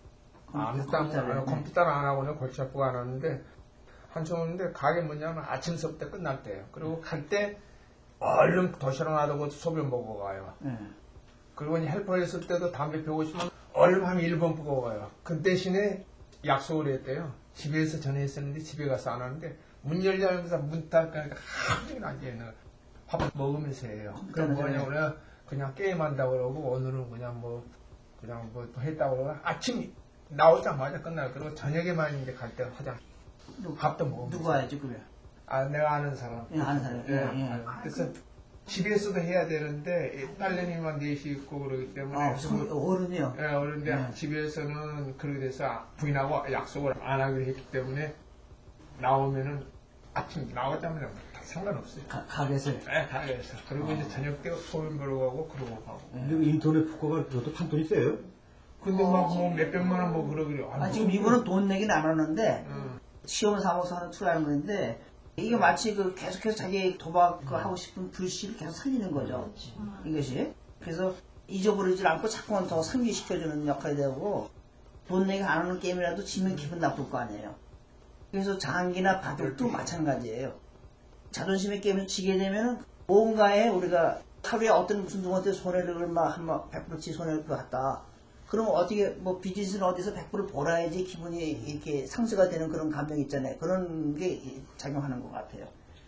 컴퓨터를 안 하고는 골치 아프고 안 하는데 한참 오는데 가게 뭐냐면 아침서부터 끝날 때예요. 그리고 갈 때 얼른 도시락 놔두고 소변 보고 가요. 그리고 헬퍼 했을 때도 담배 피우고 싶으면 얼른 하면 1번 보고 가요. 그 대신에 약속을 했대요. 집에서 전화했었는데 집에 가서 안 하는데 문 열자면서 문 닫으니까 하루 종일 앉아있는 밥 먹으면서 해요. 그럼 뭐냐면 그냥 게임한다고 그러고 오늘은 그냥 뭐 했다고 그러고 아침 나오자마자 끝나요. 그리고 저녁에만 이제 갈 때 하자. 밥도 먹으면서. 누가 해야지 그래? 내가 아는 사람. 아는 사람. 그래서 집에서도 해야 되는데 딸내미만 넷이 있고 그러기 때문에 어른이요? 네, 어른인데 집에서는 그렇게 돼서 부인하고 약속을 안 하기로 했기 때문에 나오면은 아침 나오자마자 다 상관없어요. 가게에서? 네, 가게에서. 그리고 이제 저녁 때 소변 보러 가고 그러고 가고. 근데 인터넷 포커가 그것도 판돈이 세요? 근데 막 뭐 몇백만 원 뭐 그러기로. 지금 이분은 돈 내긴 안 하는데 시험을 삼아서 하는 투자하는 건데 이게 마치 그 계속해서 자기 도박 하고 싶은 불씨를 계속 살리는 거죠. 이것이. 그래서 잊어버리지 않고 자꾸만 더 상기시켜주는 역할이 되고 돈 내기 안 하는 게임이라도 지면 기분 나쁠 거 아니에요. 그래서 장기나 바둑도 마찬가지예요. 자존심의 게임을 지게 되면은 뭔가에 우리가 하루에 어떤 무슨 누구한테 손해를 막 100%치 손해를 받다. 그러면 어떻게 뭐 비즈니스는 어디서 100%를 벌어야지 기분이 이렇게 상쇄가 되는 그런 감정이 있잖아요. 그런 게 작용하는 것 같아요.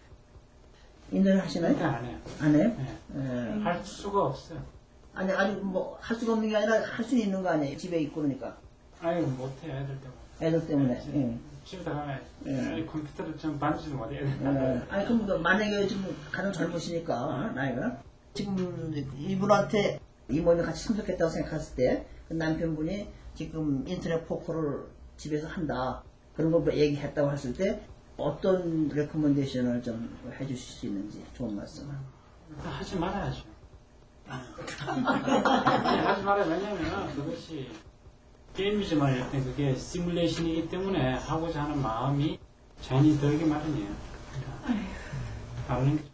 인터넷 하시나요? 안 해요. 안 해요? 네. 할 수가 없어요. 아니 뭐 할 수가 없는 게 아니라 할 수는 있는 거 아니에요. 집에 있고 그러니까. 아니 못해요. 애들 때문에. 애들 때문에. 집에 가면 컴퓨터를 좀 만지지도 못해요. 아니 그럼 만약에 지금 가장 젊으시니까 나이가 지금 이분한테 이모님 같이 참석했다고 생각했을 때 그 남편분이 지금 인터넷 포커를 집에서 한다 그런 걸 얘기했다고 했을 때 어떤 레코멘데이션을 좀 해주실 수 있는지 좋은 말씀을. 하지 말아야죠. 하지 말아요. 왜냐면 그것이 게임이지만 일단 그게 시뮬레이션이기 때문에 하고자 하는 마음이 전이 들기 마련이에요. 다른 게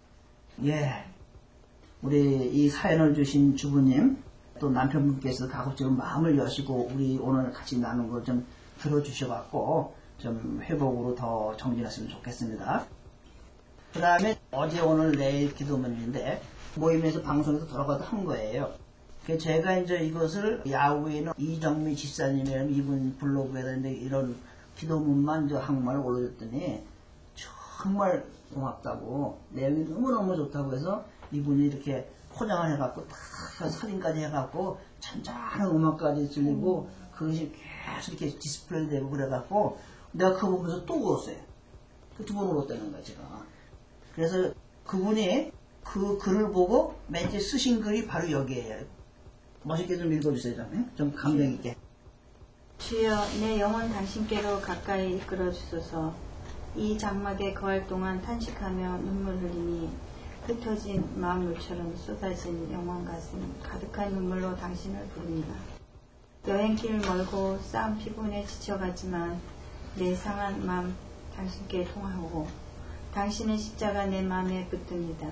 예. 우리 이 사연을 주신 주부님, 또 남편분께서 가급적 마음을 여시고 우리 오늘 같이 나눈 거 좀 들어주셔갖고 좀 회복으로 더 정진했으면 좋겠습니다. 그 다음에 어제 오늘 내일 기도문인데 모임에서 방송에서 돌아가도 한 거예요. 제가 이제 이것을 야후에 있는 이정미 집사님이라는 이분 블로그에다 이런 기도문만 이제 한국말로 올려줬더니 정말 고맙다고 내용이 너무너무 좋다고 해서 이분이 이렇게 포장을 해갖고 다 사진까지 해갖고 잔잔한 음악까지 들리고 그것이 계속 이렇게 디스플레이 되고 그래갖고 내가 그거 보면서 또 울었어요. 그 두 번 울었다는 거야 제가. 그래서 그분이 그 글을 보고 맨 처음에 쓰신 글이 바로 여기에요. 멋있게 좀 읽어주세요. 좀 감명 있게. 주여 내 영혼 당신께로 가까이 이끌어 주소서. 이 장막에 거할 동안 탄식하며 눈물 흘리니 흩어진 마음물처럼 쏟아진 영혼 가슴 가득한 눈물로 당신을 부릅니다. 여행길 멀고 싸움 피곤에 지쳐가지만 내 상한 마음 당신께 통하고 당신의 십자가 내 마음에 붙듭니다.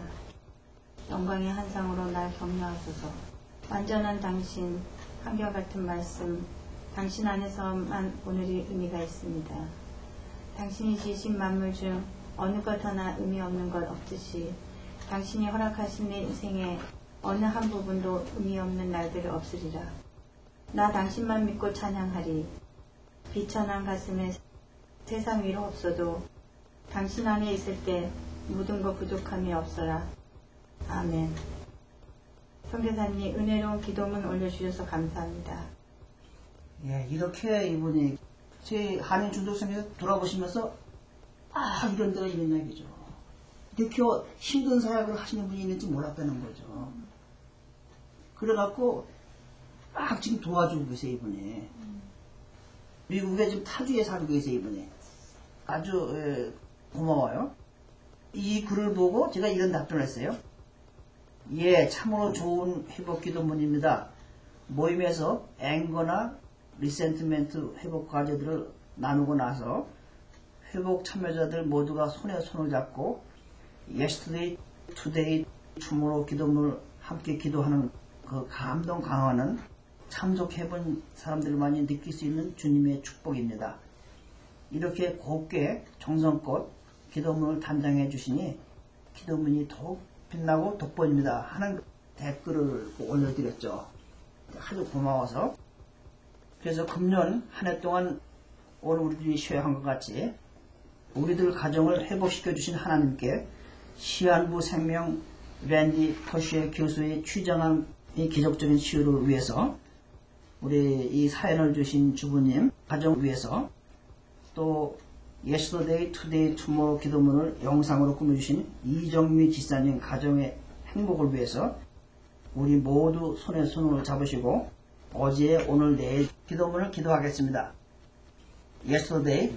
영광의 한상으로 날 격려하소서. 완전한 당신, 한결같은 말씀, 당신 안에서만 오늘이 의미가 있습니다. 당신이 지으신 만물 중 어느 것 하나 의미 없는 것 없듯이 당신이 허락하신 내 인생에 어느 한 부분도 의미 없는 날들이 없으리라. 나 당신만 믿고 찬양하리. 비천한 가슴에 세상 위로 없어도 당신 안에 있을 때 모든 것 부족함이 없어라. 아멘. 선교사님 은혜로운 기도문 올려주셔서 감사합니다. 예, 이렇게 이분이 제 한인 중독성에서 돌아보시면서 이런 데가 있는 얘기죠. 이렇게 힘든 사역을 하시는 분이 있는지 몰랐다는 거죠. 그래갖고 막 지금 도와주고 계세요 이분이. 미국에 지금 타주에 살고 계세요 이분이. 아주 고마워요. 이 글을 보고 제가 이런 답변을 했어요. 예, 참으로 좋은 회복 기도문입니다. 모임에서 앵거나 리센트멘트 회복 과제들을 나누고 나서 회복 참여자들 모두가 손에 손을 잡고 Yesterday, Today, Tomorrow 기도문을 함께 기도하는 그 감동 강화는 참석해본 사람들만이 느낄 수 있는 주님의 축복입니다. 이렇게 곱게 정성껏 기도문을 단장해 주시니 기도문이 더욱 빛나고 돋보입니다 하는 댓글을 올려드렸죠. 아주 고마워서. 그래서 금년 한 해 동안 오늘 우리들이 쉬어한 것 같이 우리들 가정을 회복시켜 주신 하나님께 시한부 생명 랜디 터시의 교수의 취정한 이 기적적인 치유를 위해서 우리 이 사연을 주신 주부님 가정을 위해서 또 Yesterday, Today, Tomorrow 기도문을 영상으로 꾸며주신 이정미 지사님 가정의 행복을 위해서 우리 모두 손에 손을 잡으시고 어제, 오늘, 내일 기도문을 기도하겠습니다. Yesterday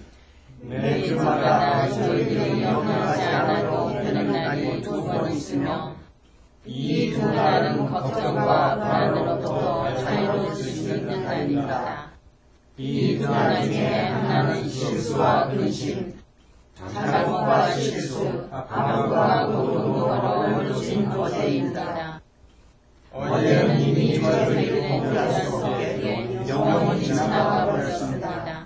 매주마다 저희들이 영원하지 않아도 되는 날이 두 번 있으며 이 두 날은 걱정과 불안으로부터 자유로울 수 있는 날입니다. 이 두 날 중에 하나는 실수와 근심, 잘못과 실수, 아픔과 고통으로 얼룩진 것입니다. 어제는 이미 저희들의 불안 속에 영원히 지나가 버렸습니다.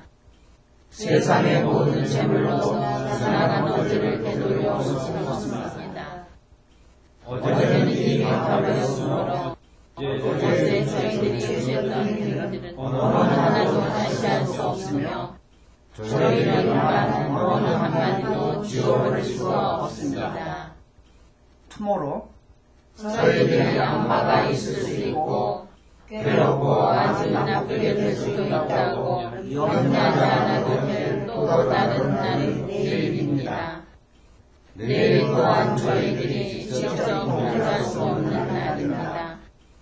세상의 모든 재물로 지나간 어제를 되돌려 올 수는 없습니다. 어제는 이미 가버렸으므로 어제 저희들이 지었던 일들은 어느 하나도 다시 할 수 없으며 저희를 말한 어느 한마디도 지워버릴 수가 없습니다. 투모로 저희들이 안마가 있을 수 있고 괴롭고 아주 나쁘게 될 수도 있다고 염려하지 않아도 될 또 다른 날은 내일입니다. 내일 또한 저희들이 직접 공유할 수 없는 날입니다.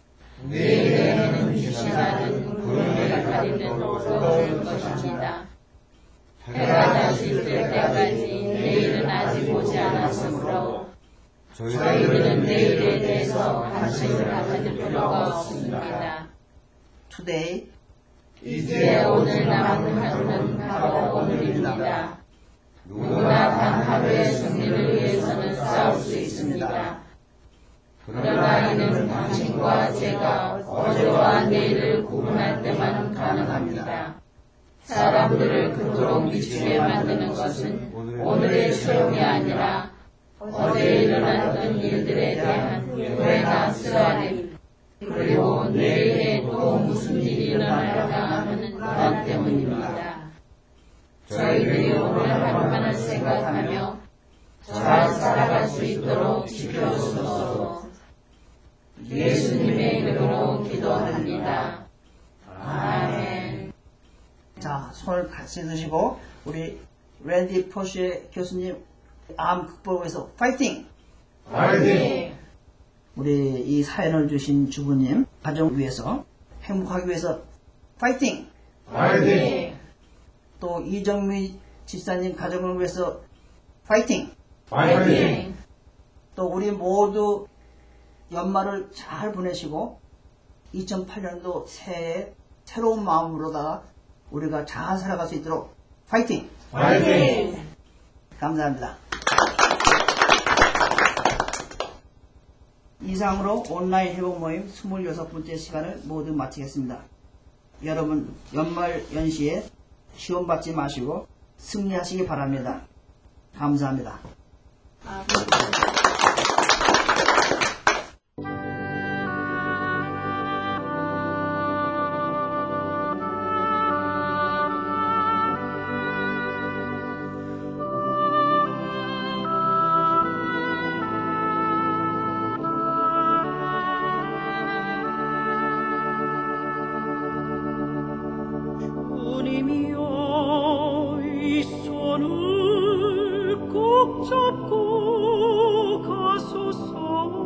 내일에는 시간은 구름에 가리는 뜨거울 것입니다. 해가 다시 뜰 때까지 내일은 아직 오지 않았으므로 저희들은 내일에 대해서 관심을 가질 필요가 없습니다. Today 이제 오늘 남은 하루는 바로 오늘입니다. 누구나 단 하루의 승리를 위해서는 싸울 수 있습니다. 그러나 이는 당신과 제가 어제와 내일을 구분할 때만 가능합니다. 사람들을 그토록 미치게 만드는 것은 오늘의 체험이 아니라 어제 일어났던 일들에 대한 후회나 쓰라림, 그리고 내일에 또 무슨 일이 일어날까 하는 불안 때문입니다. 저희들이 오늘 하루만을 생각하며 잘 살아갈 수 있도록 지켜주소서. 예수님의 이름으로 기도합니다. 아멘. 자, 손을 같이 드시고 우리 랜디 포시 교수님 암 극복을 위해서 파이팅! 파이팅! 우리 이 사연을 주신 주부님 가정을 위해서 행복하기 위해서 파이팅! 파이팅! 또 이정미 집사님 가정을 위해서 파이팅! 파이팅! 또 우리 모두 연말을 잘 보내시고 2008년도 새해 새로운 마음으로다가 우리가 잘 살아갈 수 있도록 파이팅! 파이팅! 감사합니다. 이상으로 온라인 회복 모임 26번째 시간을 모두 마치겠습니다. 여러분 연말 연시에 시험받지 마시고 승리하시기 바랍니다. 감사합니다. 주님이여 이 손을 꼭 잡고 가소서.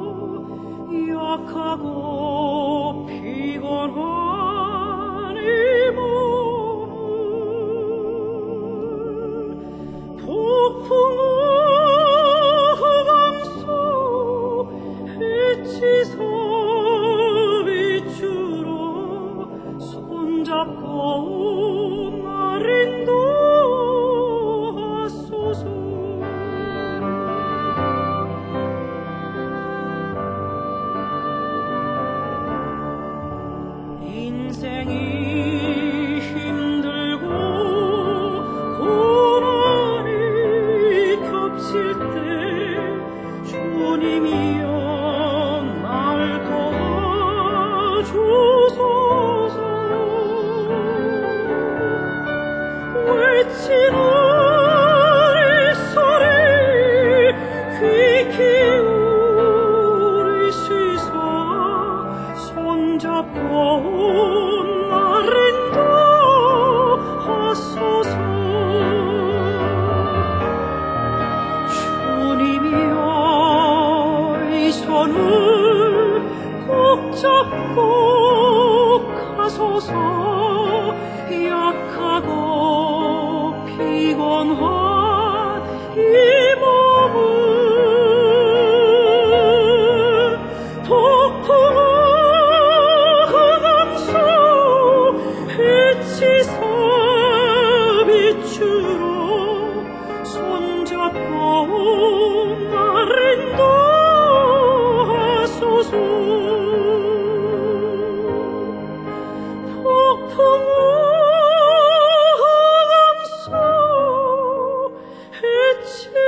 약하고 피곤한 이 몸을 폭풍우 강소 해치서 비추러 손잡고 인생이 힘들고 고난이 겹칠 때 주님이여 날 도와주소서. 외치는 이 소리 귀 기울이시소. 손잡고 잡고 가소서. 약하고 피곤한 이 몸을 폭풍우 강소 해치서 비추러 손잡고 나를 인도하소서. 폭풍우 강소 해치